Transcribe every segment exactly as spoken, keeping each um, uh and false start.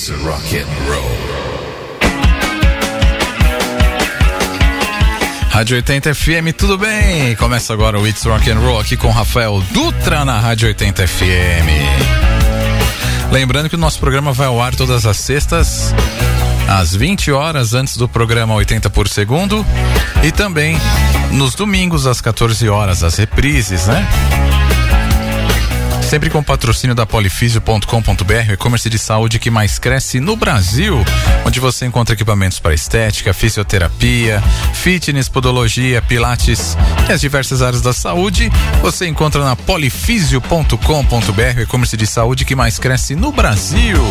It's rock and roll. Rádio oitenta F M, tudo bem? Começa agora o It's Rock and Roll aqui com Rafael Dutra na Rádio oitenta F M. Lembrando que o nosso programa vai ao ar todas as sextas às vinte horas antes do programa oitenta por segundo e também nos domingos às quatorze horas, as reprises, né? Sempre com patrocínio da polifísio ponto com ponto b r, o e-commerce de saúde que mais cresce no Brasil, onde você encontra equipamentos para estética, fisioterapia, fitness, podologia, pilates e as diversas áreas da saúde. Você encontra na polifísio ponto com ponto b r, o e-commerce de saúde que mais cresce no Brasil.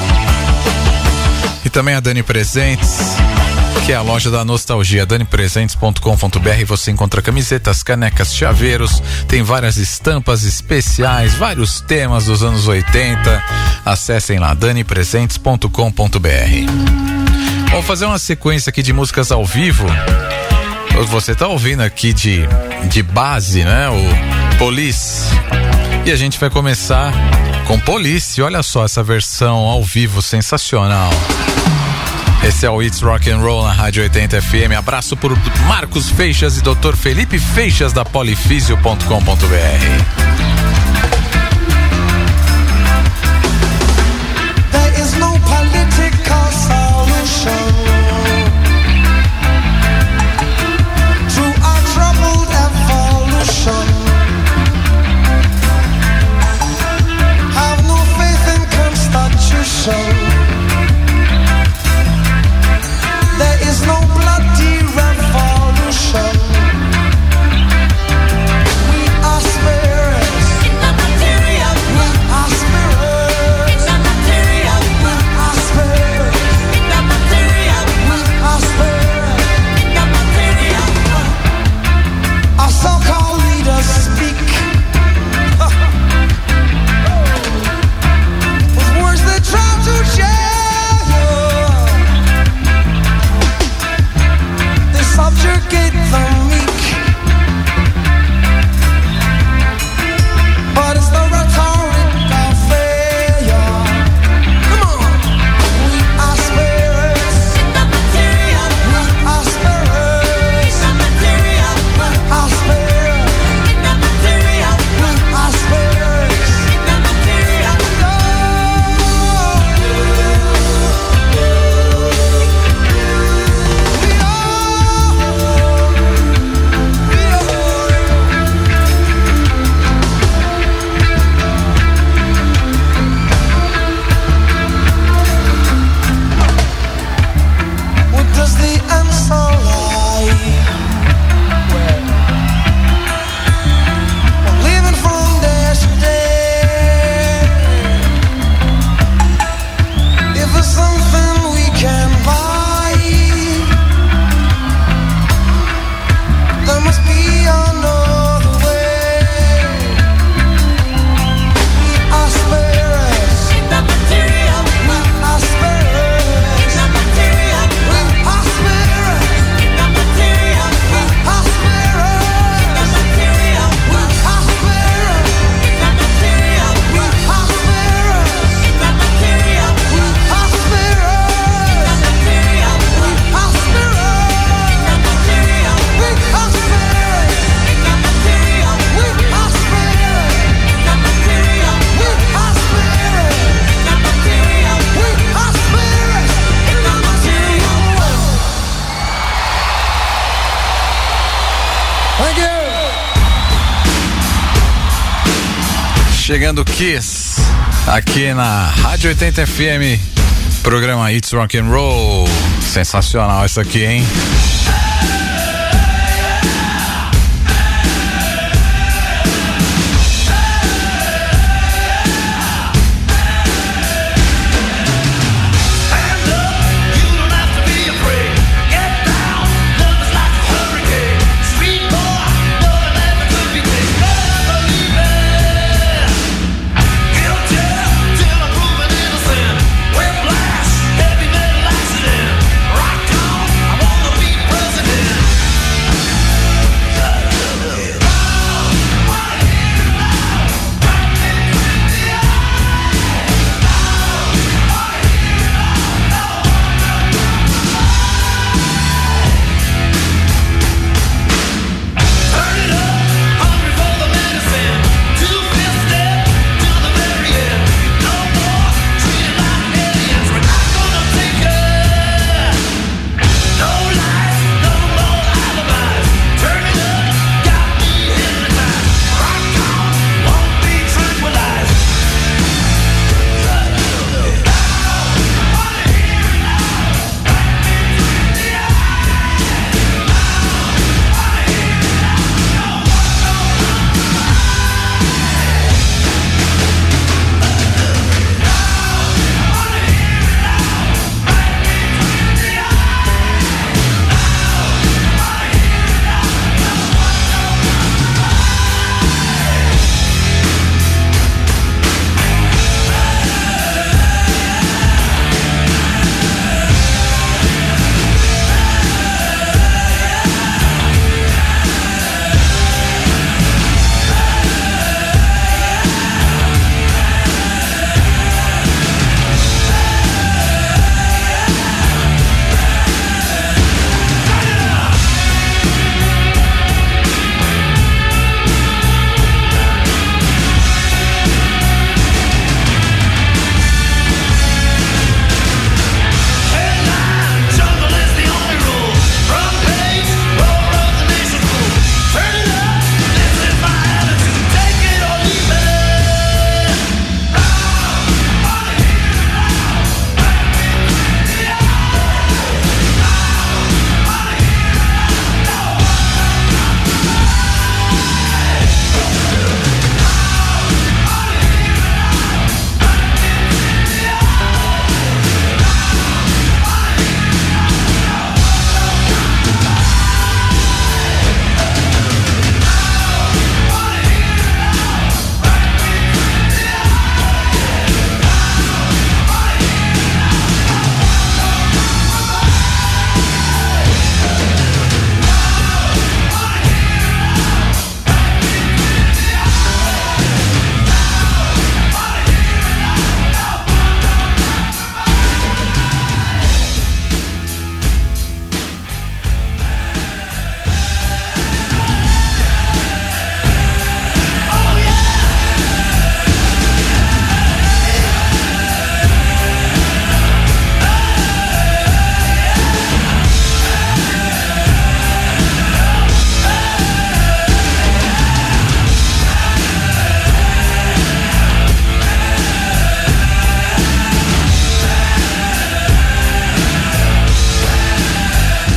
E também a Dani Presentes, que é a loja da nostalgia, dani presentes ponto com ponto b r. Você encontra camisetas, canecas, chaveiros, tem várias estampas especiais, vários temas dos anos oitenta. Acessem lá, dani presentes ponto com ponto b r. Vamos fazer uma sequência aqui de músicas ao vivo. Você tá ouvindo aqui de, de base, né? O Police. E a gente vai começar com Police. Olha só essa versão ao vivo sensacional. Esse é o It's Rock and Roll na Rádio oitenta F M. Abraço por Marcos Feixas e doutor Felipe Feixas da polifísio ponto com ponto b r. There is no political solution to our troubled evolution. Have no faith in constitution. There is no bloody revolution. We are spirits in the material. We are spirits in the material. We are spirits in the material. We are spirits in the material. Our so-called leaders speak with words that try to change. Subjugate the meek, but it's the rhetoric of failure. Come on, we are spirits in the material. We are spirits in the material. We are spirits in the material. We are spirits in the material. Chegando Kiss aqui na Rádio oitenta F M, programa It's Rock and Roll. Sensacional isso aqui, hein? Well, blast, heavy metal accident, rock on, I wanna be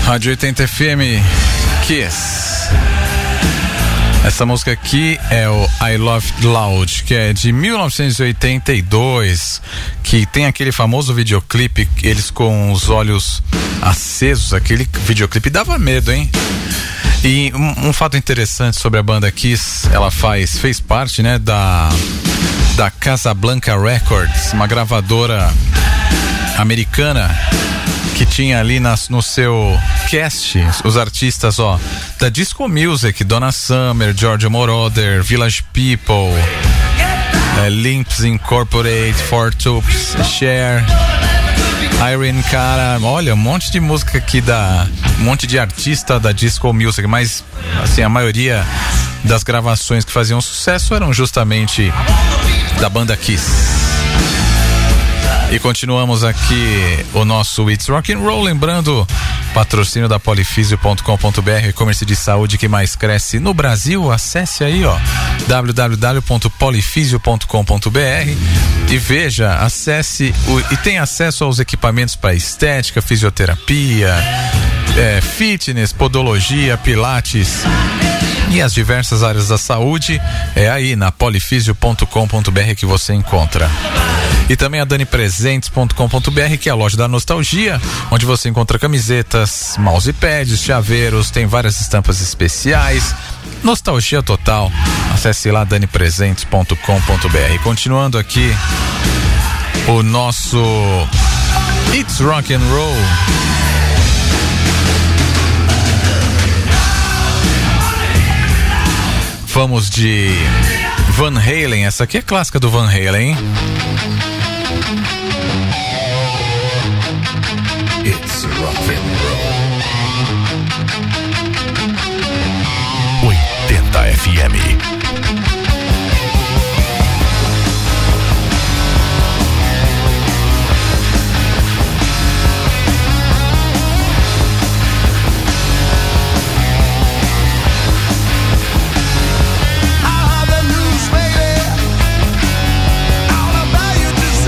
Rádio oitenta F M, Kiss. Essa música aqui é o I Love Loud, que é de mil novecentos e oitenta e dois, que tem aquele famoso videoclipe, eles com os olhos acesos. Aquele videoclipe dava medo, hein? E um, um fato interessante sobre a banda Kiss, ela faz, fez parte, né, da, da Casablanca Records, uma gravadora americana que tinha ali nas, no seu cast os artistas, ó, da Disco Music, Donna Summer, Giorgio Moroder, Village People, é, Limps Incorporated, Four Tops, Cher, Irene Cara, olha, um monte de música aqui da, um monte de artista da Disco Music, mas assim, a maioria das gravações que faziam sucesso eram justamente da banda Kiss. E continuamos aqui o nosso It's Rock and Roll, lembrando, patrocínio da polifisio ponto com ponto b r, e-commerce de saúde que mais cresce no Brasil. Acesse aí, ó, w w w ponto polifisio ponto com ponto b r e veja, acesse o, e tem acesso aos equipamentos para estética, fisioterapia, é, fitness, podologia, pilates e as diversas áreas da saúde. É aí na polifisio ponto com ponto b r que você encontra. E também a dani presentes ponto com ponto b r, que é a loja da nostalgia, onde você encontra camisetas, mousepads, chaveiros, tem várias estampas especiais. Nostalgia total. Acesse lá dani presentes ponto com ponto b r. Continuando aqui o nosso It's Rock and Roll. Vamos de Van Halen. Essa aqui é clássica do Van Halen, hein? It's Rock and Roll. oitenta F M. I have the news, baby, all about your disease.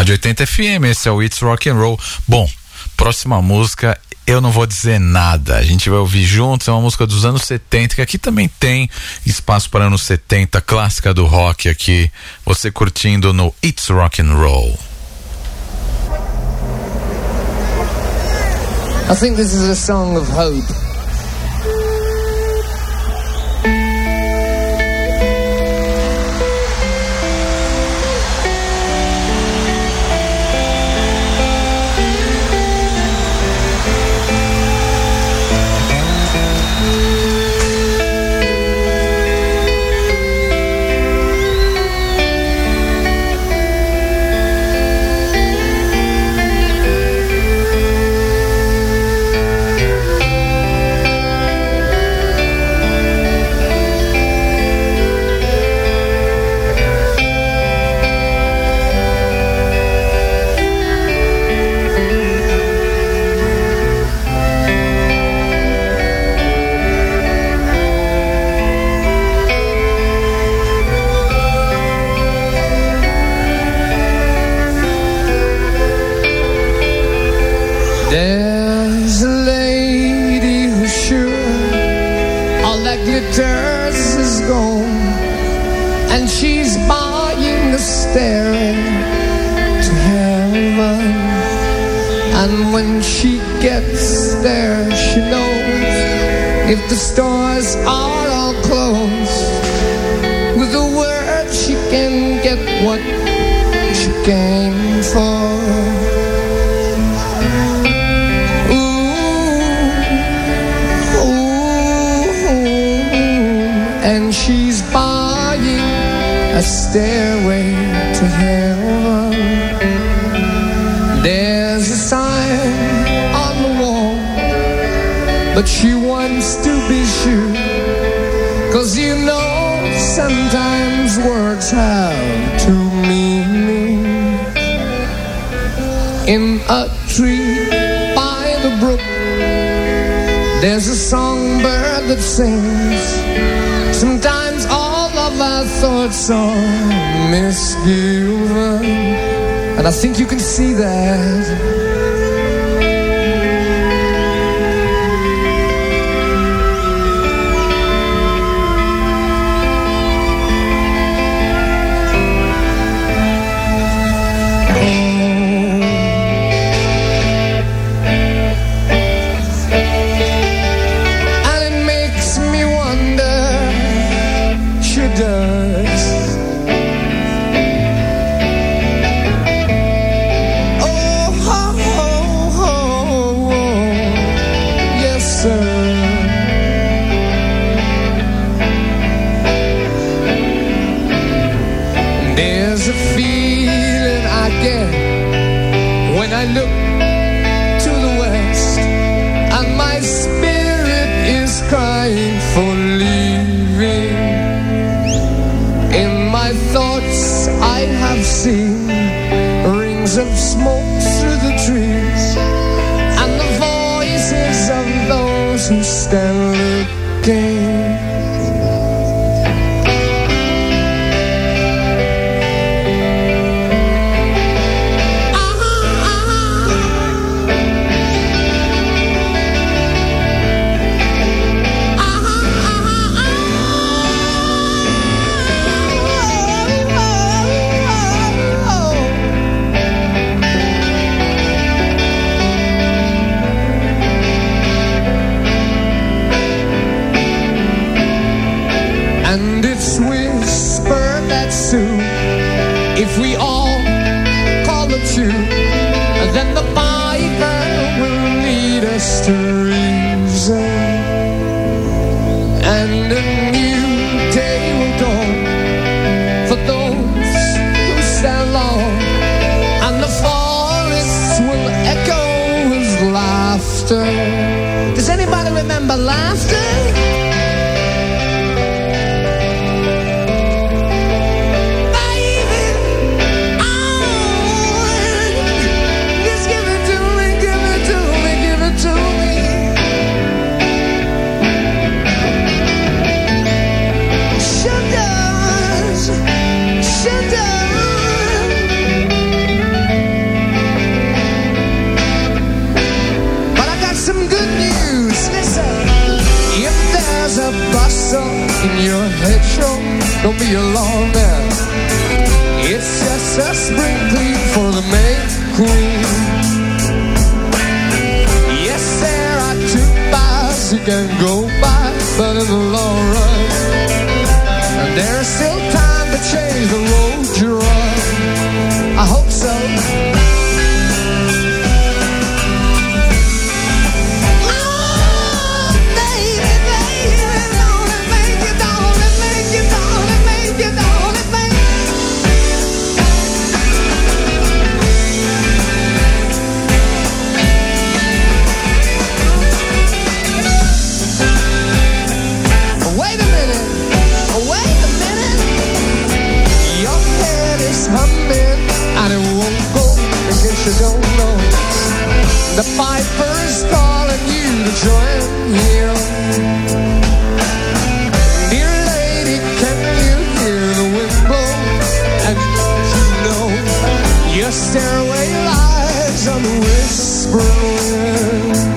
Rádio oitenta F M, esse é o It's Rock and Roll. Bom, próxima música, eu não vou dizer nada, a gente vai ouvir juntos, é uma música dos anos setenta, que aqui também tem espaço para anos setenta, clássica do rock aqui, você curtindo no It's Rock and Roll. I think this is a song of hope. There's a lady who's sure all that glitters is gold, and she's buying a stairway to heaven. And when she gets there, she knows if the stores are all closed, with a word she can get what she came for. And she's buying a stairway to heaven. There's a sign on the wall, but she wants to be sure, 'cause you know sometimes words have two meanings. In a tree by the brook, there's a songbird that sings. Sometimes all of our thoughts are misgiven, and I think you can see that. There's a feeling I get when I look to the west, and my spirit is crying for leaving. In my thoughts I have seen rings of smoke through the trees, and the voices of those who stand looking. And it's whispered that soon, if we all call the tune, then the Piper will lead us to reason, and a new day will dawn for those who stand long, and the forests will echo with laughter. Does anybody remember laughter? making your head show. Don't be alarmed now. It's just a spring clean for the May Queen. Yes, there are two bars you can go by, but in the long run, there's still time to change the road you're on. I hope so. Humming, and it won't go in case you don't know. The piper is calling you to join him. Dear lady, can you hear the wind blow? And you know your stairway lies on the whispering wind.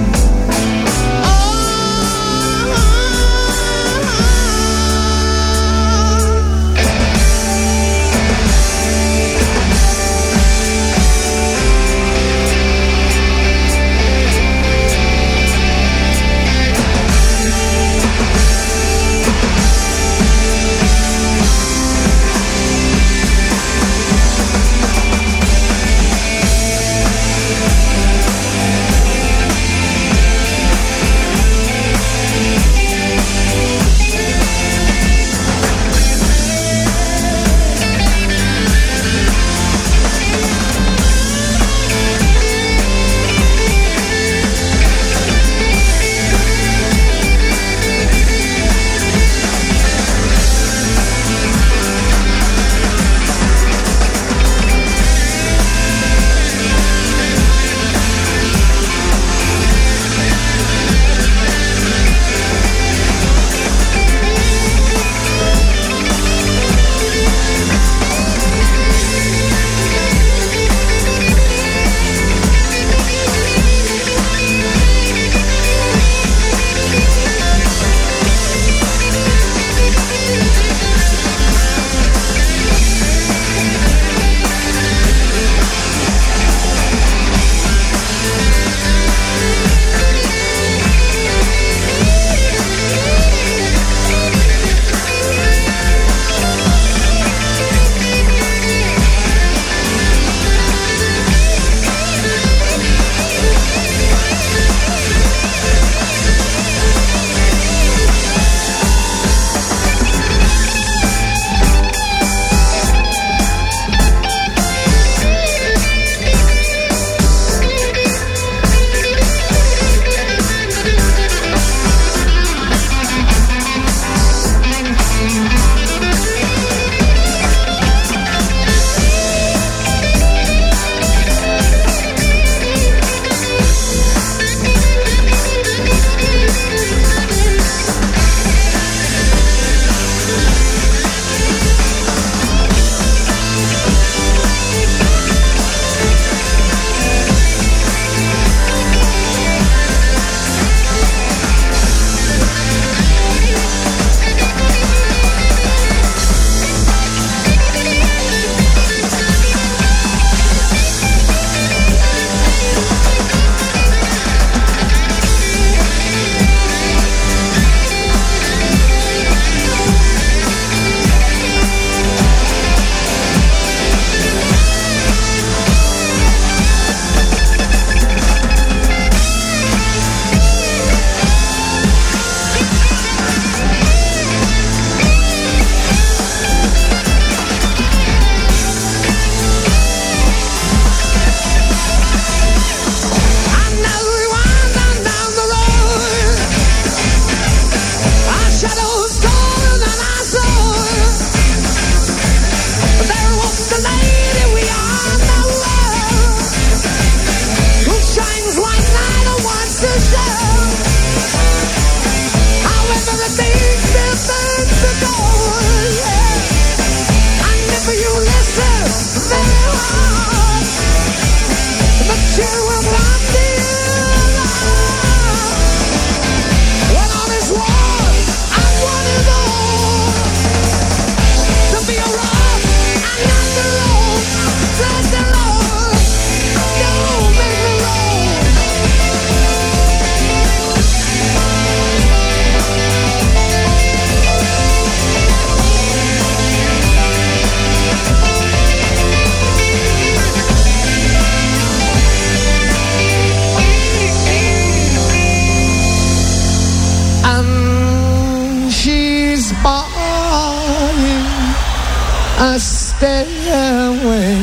a stairway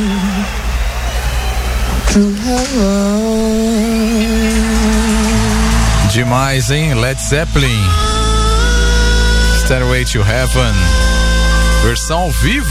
to heaven. Demais, hein? Led Zeppelin, Stairway to Heaven, versão ao vivo.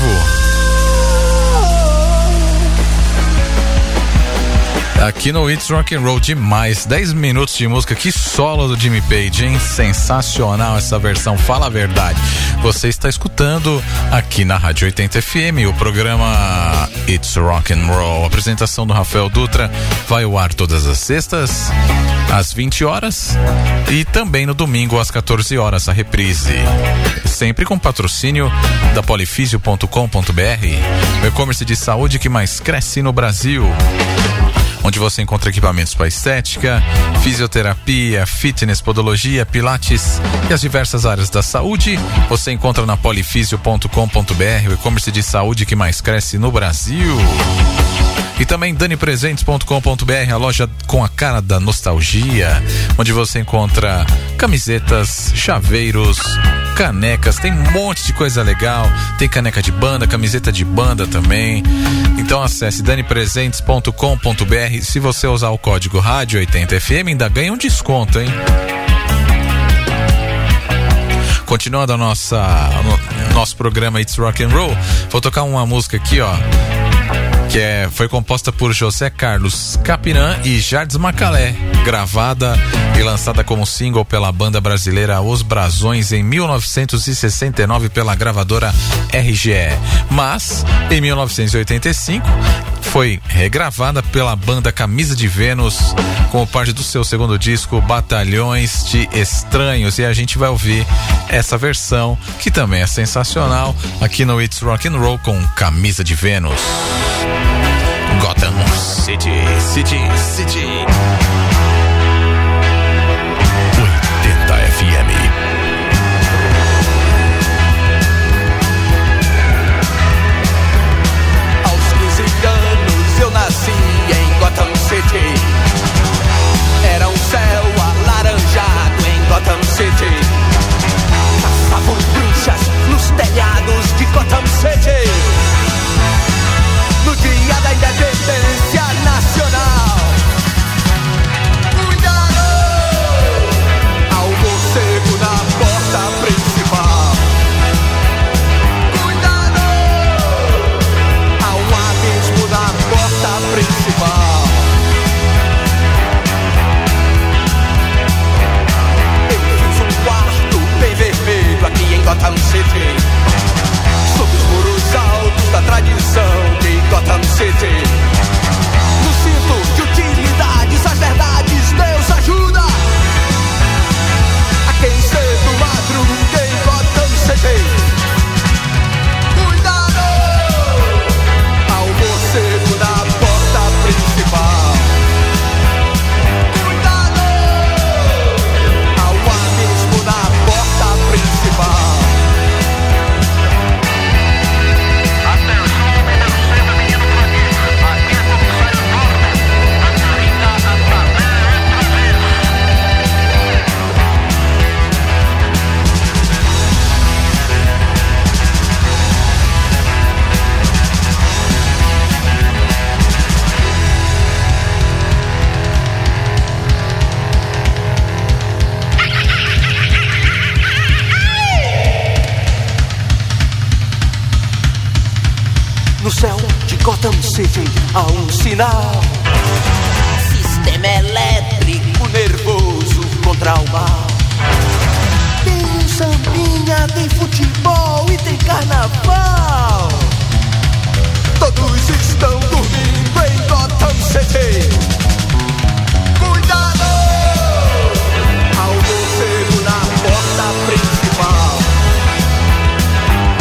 Aqui no It's Rock and Roll, demais. dez minutos de música, que solo do Jimmy Page, hein? Sensacional essa versão, fala a verdade. Você está escutando aqui na Rádio oitenta F M o programa It's Rock and Roll. A apresentação do Rafael Dutra vai ao ar todas as sextas às vinte horas e também no domingo às quatorze horas, a reprise. Sempre com patrocínio da polifisio ponto com ponto b r, o e-commerce de saúde que mais cresce no Brasil, onde você encontra equipamentos para estética, fisioterapia, fitness, podologia, pilates e as diversas áreas da saúde. Você encontra na polifisio ponto com ponto b r, o e-commerce de saúde que mais cresce no Brasil. E também dani presentes ponto com ponto b r, a loja com a cara da nostalgia, onde você encontra camisetas, chaveiros, canecas, tem um monte de coisa legal, tem caneca de banda, camiseta de banda também. Então acesse dani presentes ponto com ponto b r. Se você usar o código Rádio oitenta F M, ainda ganha um desconto, hein? Continuando a nossa, no, nosso programa It's Rock and Roll, vou tocar uma música aqui, ó, que é, foi composta por José Carlos Capirã e Jardim Macalé, gravada e lançada como single pela banda brasileira Os Brasões em mil novecentos e sessenta e nove pela gravadora R G E. Mas, em mil novecentos e oitenta e cinco, foi regravada pela banda Camisa de Vênus como parte do seu segundo disco Batalhões de Estranhos, e a gente vai ouvir essa versão que também é sensacional aqui no It's Rock and Roll com Camisa de Vênus. Gotham City, City, City. oitenta F M. Aos quinze anos eu nasci em Gotham City. Era um céu alaranjado em Gotham City. Passavam bruxas nos telhados de Gotham City. No dia da independência nacional. Cuidado! Ao morcego na porta principal. Cuidado! Há um abismo na porta principal. Eu fiz um quarto bem vermelho aqui em Gotham City. Sob os muros altos da tradição de Gotham City. No cinto de utilidades, as verdades, Deus ajuda a quem cedo madruga em Gotham City. Cuidado! Ao morcego na porta principal. Cuidado! Ao abismo na porta principal. No céu de Gotham City há um sinal. Sistema elétrico nervoso contra o mal. Tem um sambinha, tem futebol e tem carnaval. Todos estão dormindo em Gotham City. Cuidado! Ao morcego na porta principal.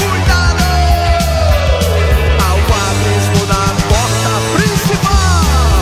Cuidado! Ao abismo na porta principal.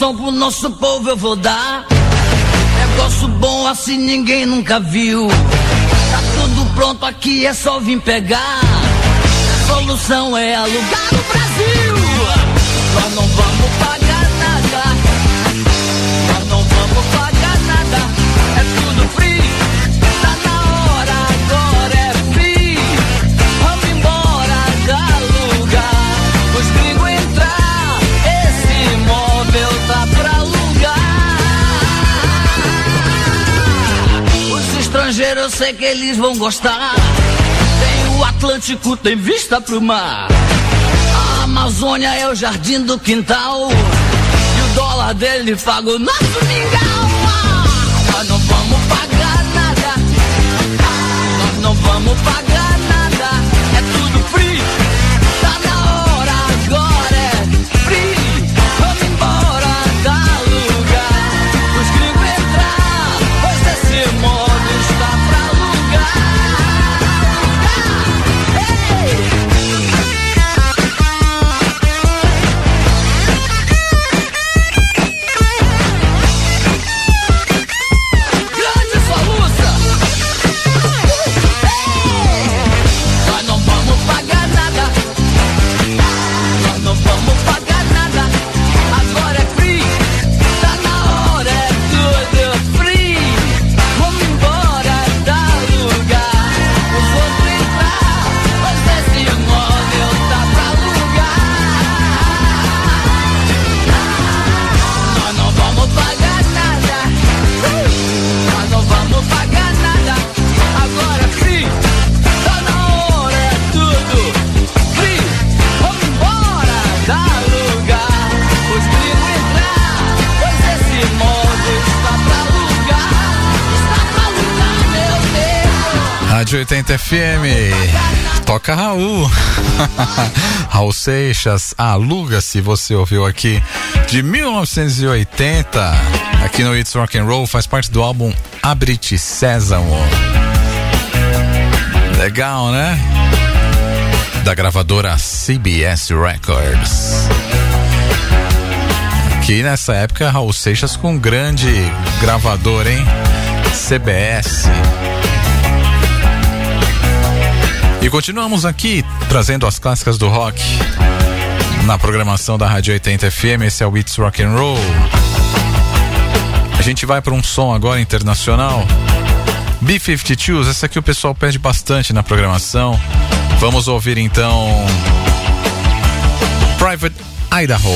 solução pro nosso povo eu vou dar. Negócio bom assim ninguém nunca viu. Tá tudo pronto aqui, é só vir pegar. A solução é alugar o Brasil. Nós não vamos pagar nada. Nós não vamos pagar nada. É tudo free. Tá na hora, agora é free. Vamos embora da lugar. Os gringos entrar. Esse imóvel tá pra alugar. Os estrangeiros eu sei que eles vão gostar. Tem o Atlântico, tem vista pro mar. A Amazônia é o jardim do quintal. E o dólar dele paga o nosso mingau. Nós não vamos pagar nada. Nós não vamos pagar nada. É tudo free. Tá na hora, agora é free. Vamos embora da lugar. Os gringos entrar. Pois esse modo está pra alugar. Rádio oitenta F M, toca Raul. Raul Seixas, Aluga-se, você ouviu aqui, de mil novecentos e oitenta, aqui no It's Rock and Roll, faz parte do álbum Abre-te Sésamo. Legal, né? Da gravadora C B S Records. Que nessa época Raul Seixas com um grande gravador, hein? C B S. E continuamos aqui trazendo as clássicas do rock na programação da Rádio oitenta F M. Esse é o It's Rock and Roll. A gente vai para um som agora internacional. B cinquenta e dois, essa aqui o pessoal pede bastante na programação. Vamos ouvir então Private Idaho.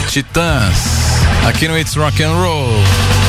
Titãs, aqui no It's Rock and Roll.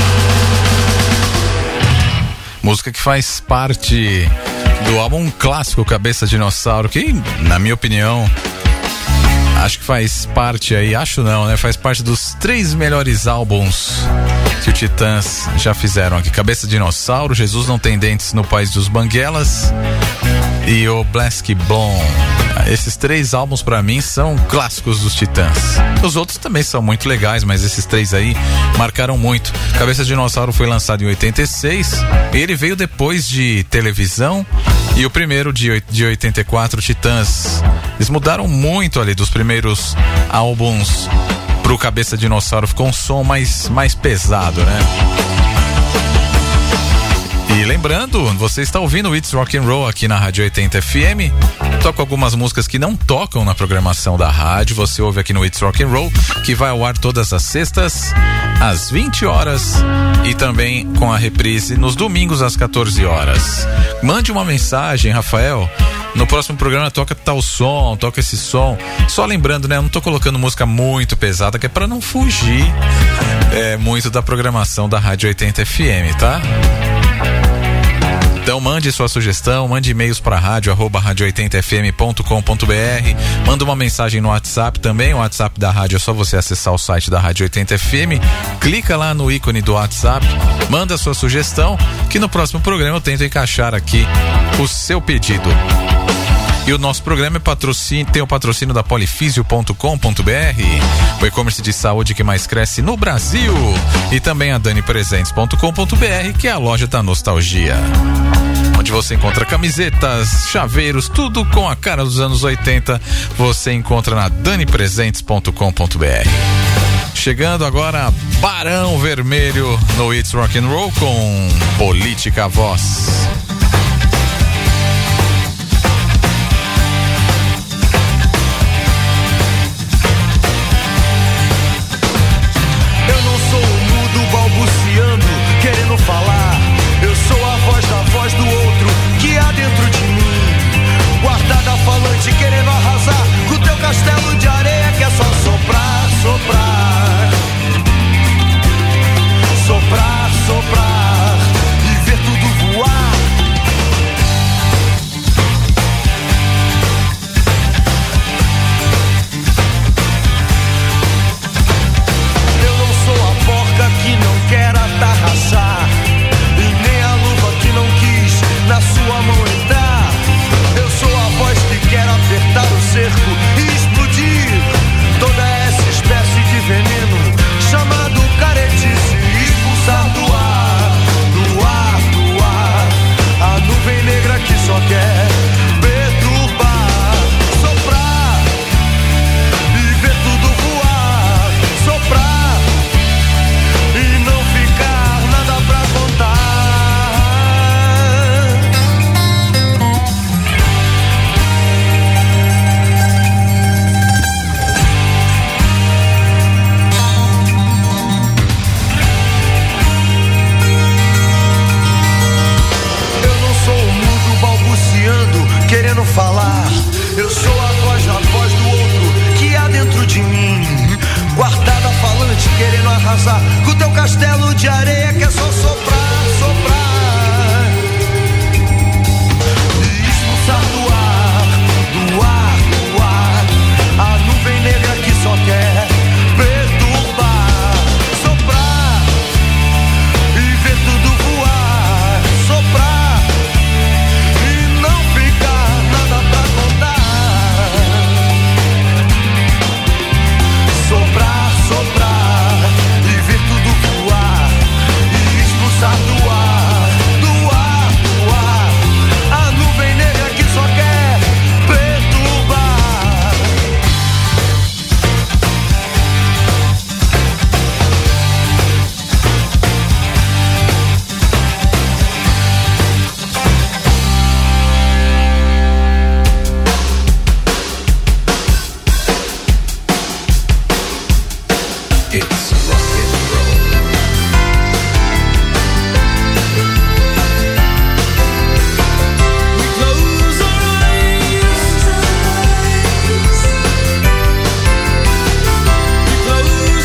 Música que faz parte do álbum clássico Cabeça Dinossauro, que, na minha opinião, acho que faz parte aí, acho não, né? Faz parte dos três melhores álbuns que o Titãs já fizeram aqui. Cabeça Dinossauro, Jesus Não Tem Dentes no País dos Banguelas e o Black Blonde. Esses três álbuns pra mim são clássicos dos Titãs. Os outros também são muito legais, mas esses três aí marcaram muito. Cabeça Dinossauro foi lançado em oitenta e seis, ele veio depois de televisão, e o primeiro de, de oitenta e quatro, Titãs. Eles mudaram muito ali dos primeiros álbuns pro Cabeça Dinossauro, ficou um som mais, mais pesado, né? E lembrando, você está ouvindo o It's Rock and Roll aqui na Rádio oitenta F M. Toco algumas músicas que não tocam na programação da rádio. Você ouve aqui no It's Rock and Roll, que vai ao ar todas as sextas às vinte horas e também com a reprise nos domingos às quatorze horas. Mande uma mensagem, Rafael. No próximo programa toca tal som, toca esse som. Só lembrando, né? Eu não tô colocando música muito pesada, que é pra não fugir é, muito da programação da Rádio oitenta F M, tá? Então mande sua sugestão, mande e-mails para rádio arroba rádio oitenta f m ponto com ponto b r, manda uma mensagem no WhatsApp também. O WhatsApp da rádio é só você acessar o site da Rádio oitenta F M, clica lá no ícone do WhatsApp, manda sua sugestão, que no próximo programa eu tento encaixar aqui o seu pedido. E o nosso programa é patrocínio, tem o patrocínio da polifísio ponto com ponto b r, o e-commerce de saúde que mais cresce no Brasil, e também a dani presentes ponto com ponto b r, que é a loja da nostalgia, onde você encontra camisetas, chaveiros, tudo com a cara dos anos oitenta, você encontra na dani presentes ponto com ponto b r. Chegando agora, Barão Vermelho no It's Rock and Roll com Política Voz. Balbuciando, querendo falar. Eu sou a voz da voz do outro que há dentro de mim, guardada falante, querendo arrasar com o teu castelo de areia, que é só soprar, soprar, soprar, soprar e ver tudo voar. Que não quer atarraçar, e nem a luva que não quis na sua mão entrar. Eu sou a voz que quer apertar o cerco e explodir toda essa espécie de veneno chamado caretice, e expulsar do ar, do ar, do ar, a nuvem negra que só quer perturbar, soprar e ver tudo voar, soprar e não ficar nada pra contar. Eu não sou um mudo balbuciando, querendo falar. Eu sou a voz da voz do outro que há dentro de mim, guardada falante, querendo arrasar com o teu castelo de areia, que é só soprar, soprar e expulsar do ar, do ar, do ar, a nuvem negra que só quer perturbar, soprar e ver tudo voar, soprar e não ficar nada pra contar, soprar, soprar e ver tudo voar e expulsar do ar, do ar, do ar, a nuvem negra que só quer perturbar. It's rock and roll. We close our eyes. We close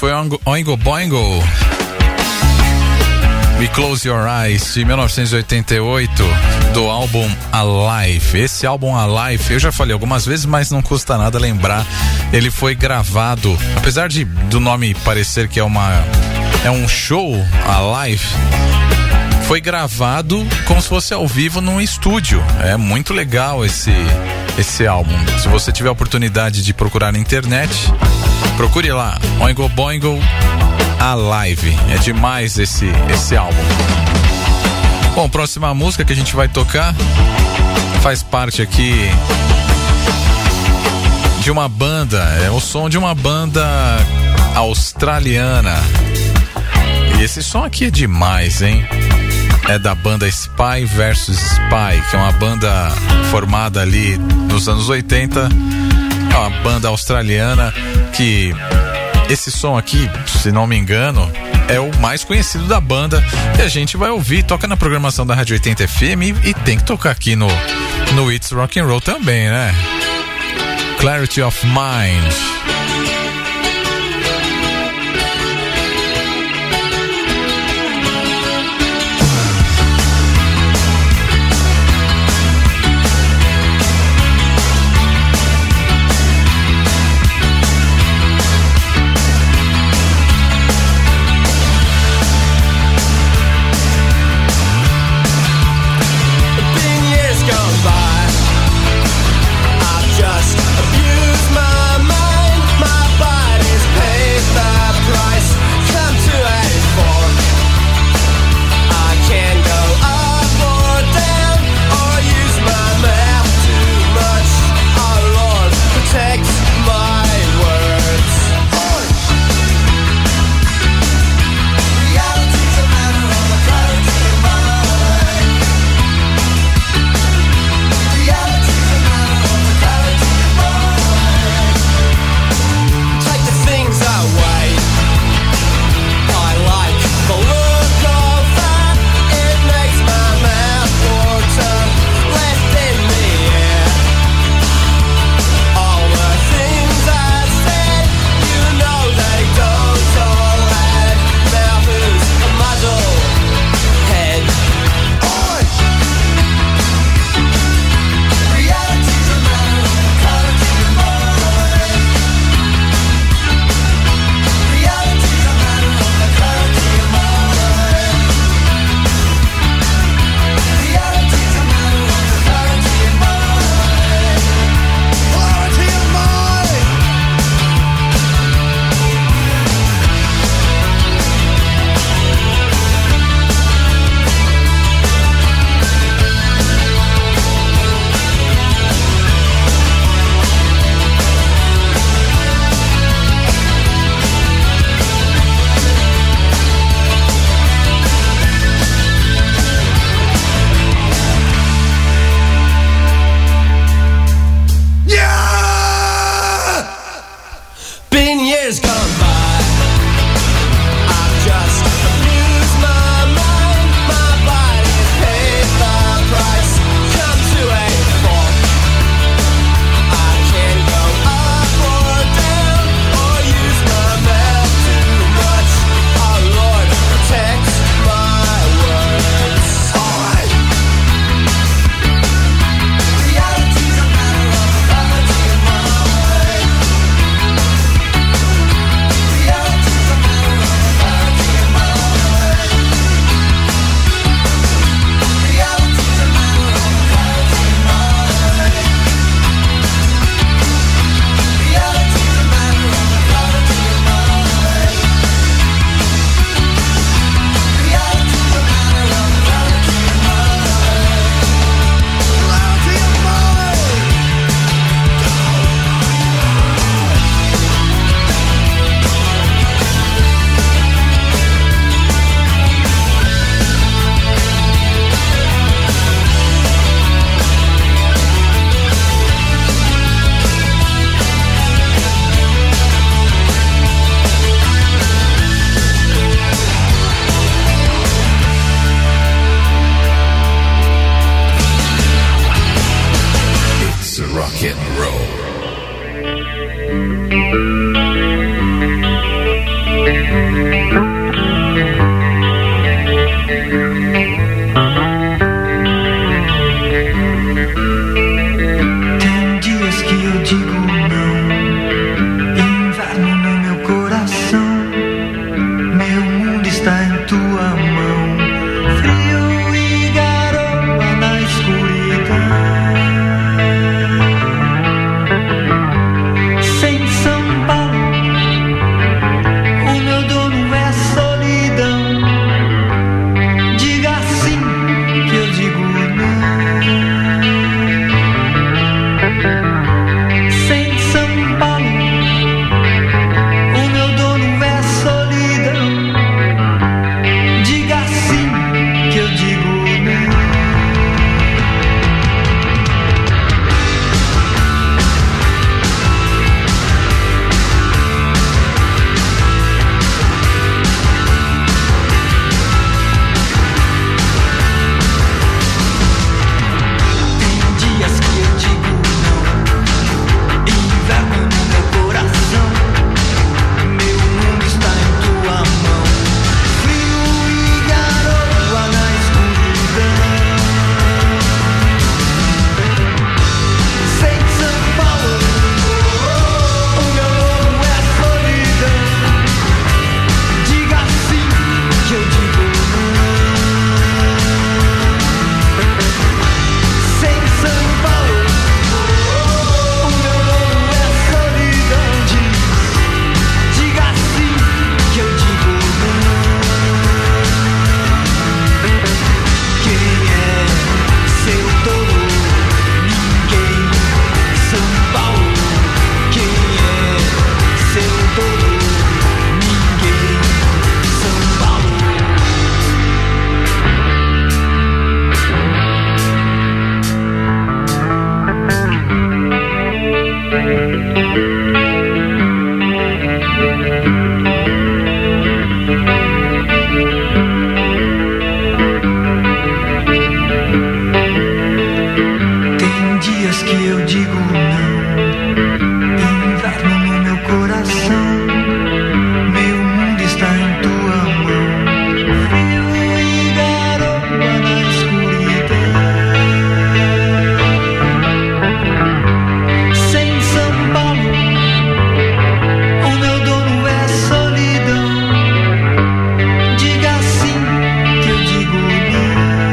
foi Oingo, Oingo Boingo. We Close Your Eyes, de mil novecentos e oitenta e oito, do álbum Alive. Esse álbum Alive, eu já falei algumas vezes, mas não custa nada lembrar. Ele foi gravado, apesar de do nome parecer que é uma é um show Alive, foi gravado como se fosse ao vivo num estúdio. É muito legal esse esse álbum. Se você tiver a oportunidade de procurar na internet, procure lá, Oingo Boingo Alive. É demais esse, esse álbum. Bom, próxima música que a gente vai tocar faz parte aqui de uma banda, é o som de uma banda australiana. E esse som aqui é demais, hein? É da banda Spy versus. Spy, que é uma banda formada ali nos anos oitenta. É uma banda australiana que esse som aqui, se não me engano, é o mais conhecido da banda. E a gente vai ouvir, toca na programação da Rádio oitenta F M e, e tem que tocar aqui no, no It's Rock and Roll também, né? Clarity of Mind. Gone by. I've just abused my mind. está em tua mão, frio e garoa na escuridão. Sem São Paulo, o meu dono é solidão. Diga sim que eu digo não. Sem São Paulo, o meu dono é solidão. Diga sim que eu digo não. Tem dias que eu digo não, inverno no meu coração. Meu mundo está em tua mão, frio e garoa na escuridão. Sem São Paulo, o meu dono é solidão. Diga sim que eu digo não. Sem São Paulo, o meu dono é solidão. Diz, diga sim que eu digo não. Quem é seu dono? Ninguém. São Paulo. Quem é seu dono? Ninguém. São Paulo. Tem dias que eu digo não, inverno no meu coração. Meu mundo está em tua mão, frio e garoa na escuridão. Sem São Paulo, o meu dono é solidão. Diga sim que eu digo não.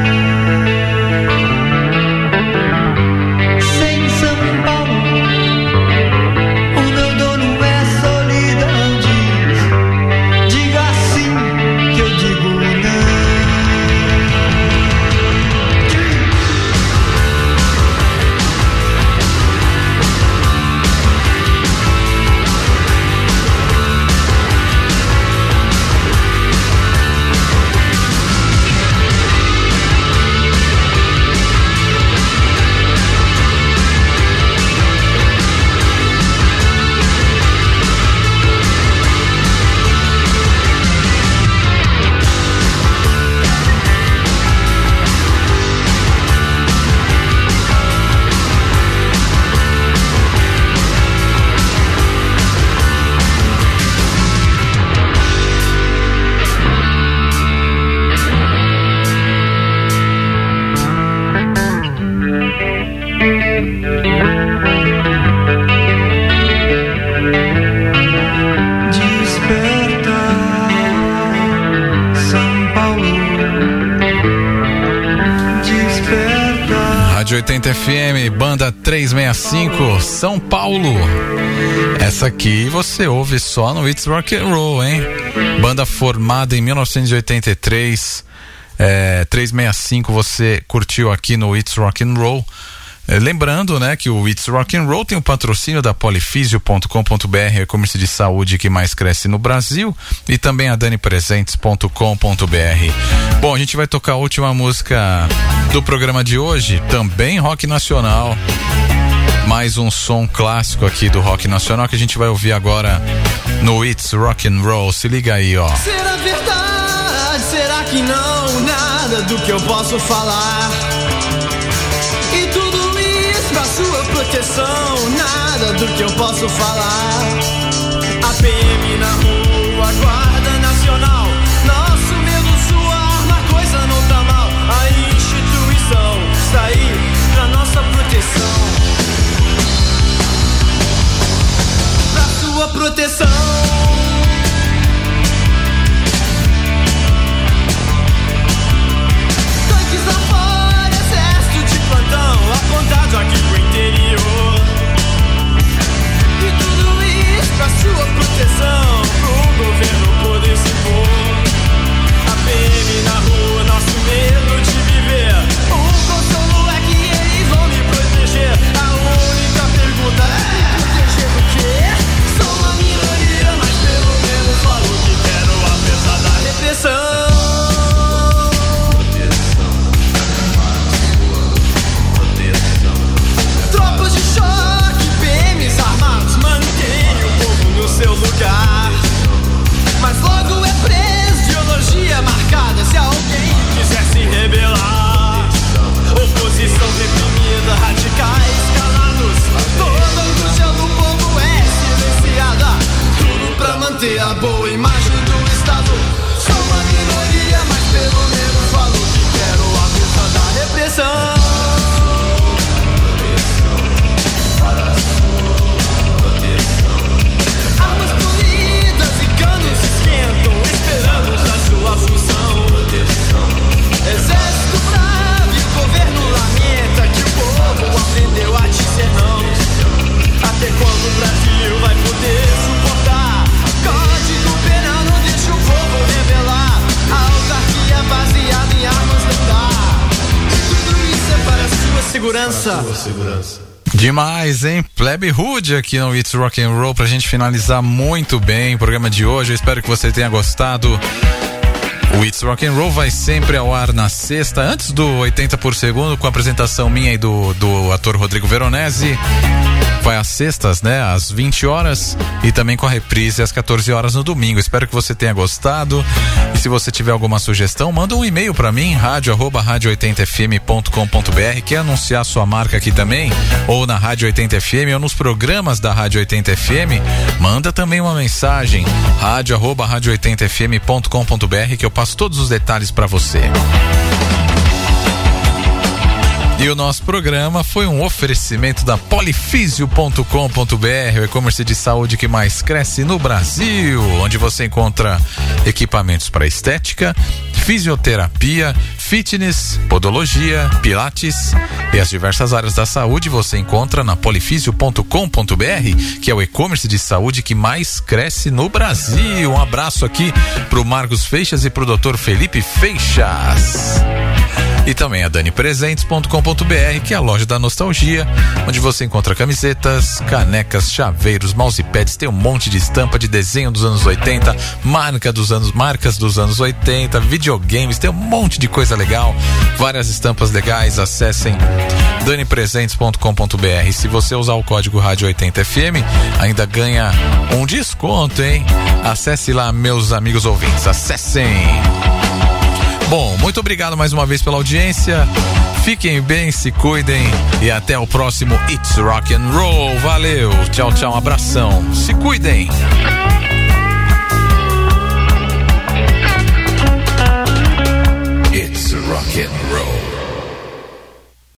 Sem São Paulo, o meu dono é solidão. Diz, diga sim que eu digo não. Desperta, São Paulo. Desperta. Rádio oitenta F M, banda trezentos e sessenta e cinco, São Paulo. Essa aqui você ouve só no It's Rock and Roll, hein? Banda formada em mil novecentos e oitenta e três. É, trezentos e sessenta e cinco você curtiu aqui no It's Rock and Roll. É, lembrando, né, que o It's Rock and Roll tem o patrocínio da polifisio ponto com ponto b r, e-commerce de saúde que mais cresce no Brasil, e também a dani presentes ponto com ponto b r. Bom, a gente vai tocar a última música do programa de hoje, também rock nacional. Mais um som clássico aqui do rock nacional que a gente vai ouvir agora no It's Rock and Roll. Se liga aí, ó. Será verdade? Será que não? Nada do que eu posso falar. E tudo isso pra sua proteção. Nada do que eu posso falar. A P M na rua, Guarda Nacional. Nosso medo, sua arma, a coisa não tá mal. A instituição está aí pra nossa proteção. Pra sua proteção. segurança. Demais, hein? Plebe Hood aqui no It's Rock and Roll pra gente finalizar muito bem o programa de hoje. Eu espero que você tenha gostado. O It's Rock and Roll vai sempre ao ar na sexta, antes do oitenta por segundo, com a apresentação minha e do, do ator Rodrigo Veronese. Vai às sextas, né? Às vinte horas e também com a reprise às quatorze horas no domingo. Espero que você tenha gostado. E se você tiver alguma sugestão, manda um e-mail pra mim, rádio arroba rádio oitenta f m ponto com ponto b r. Quer anunciar sua marca aqui também? Ou na Rádio oitenta F M ou nos programas da Rádio oitenta F M? Manda também uma mensagem, rádio arroba rádio oitenta f m ponto com ponto b r, que eu passo todos os detalhes pra você. E o nosso programa foi um oferecimento da polifísio ponto com ponto b r, o e-commerce de saúde que mais cresce no Brasil, onde você encontra equipamentos para estética, fisioterapia, fitness, podologia, pilates e as diversas áreas da saúde você encontra na polifísio ponto com ponto b r, que é o e-commerce de saúde que mais cresce no Brasil. Um abraço aqui pro Marcos Feixas e pro doutor Felipe Feixas. E também a Dani Presentes ponto com ponto b r, que é a loja da nostalgia, onde você encontra camisetas, canecas, chaveiros, mousepads, tem um monte de estampa de desenho dos anos oitenta, marca dos anos, marcas dos anos oitenta, videogames, tem um monte de coisa legal, várias estampas legais. Acessem Dani Presentes ponto com ponto b r. Se você usar o código Rádio oitenta F M, ainda ganha um desconto, hein? Acesse lá, meus amigos ouvintes, acessem. Bom, muito obrigado mais uma vez pela audiência. Fiquem bem, se cuidem e até o próximo It's Rock and Roll. Valeu, tchau, tchau, um abração. Se cuidem. It's Rock and Roll.